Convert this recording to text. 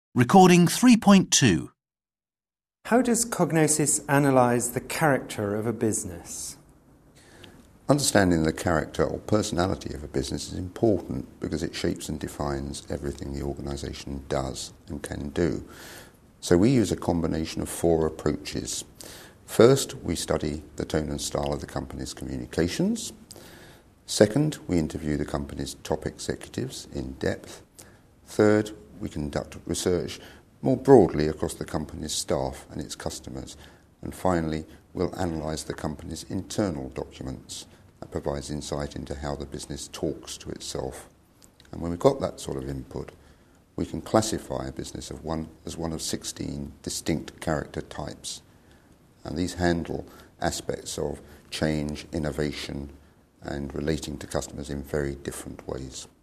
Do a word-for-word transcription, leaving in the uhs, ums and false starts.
Recording three point two. How does Cognosis analyse the character of a business? Understanding the character or personality of a business is important because it shapes and defines everything the organisation does and can do. So we use a combination of four approaches. First, we study the tone and style of the company's communications. Second, we interview the company's top executives in depth. Third, we conduct research more broadly across the company's staff and its customers. And finally, we'll analyse the company's internal documents. That provides insight into how the business talks to itself. And when we've got that sort of input, we can classify a business of one, as one of sixteen distinct character types. And these handle aspects of change, innovation, and relating to customers in very different ways.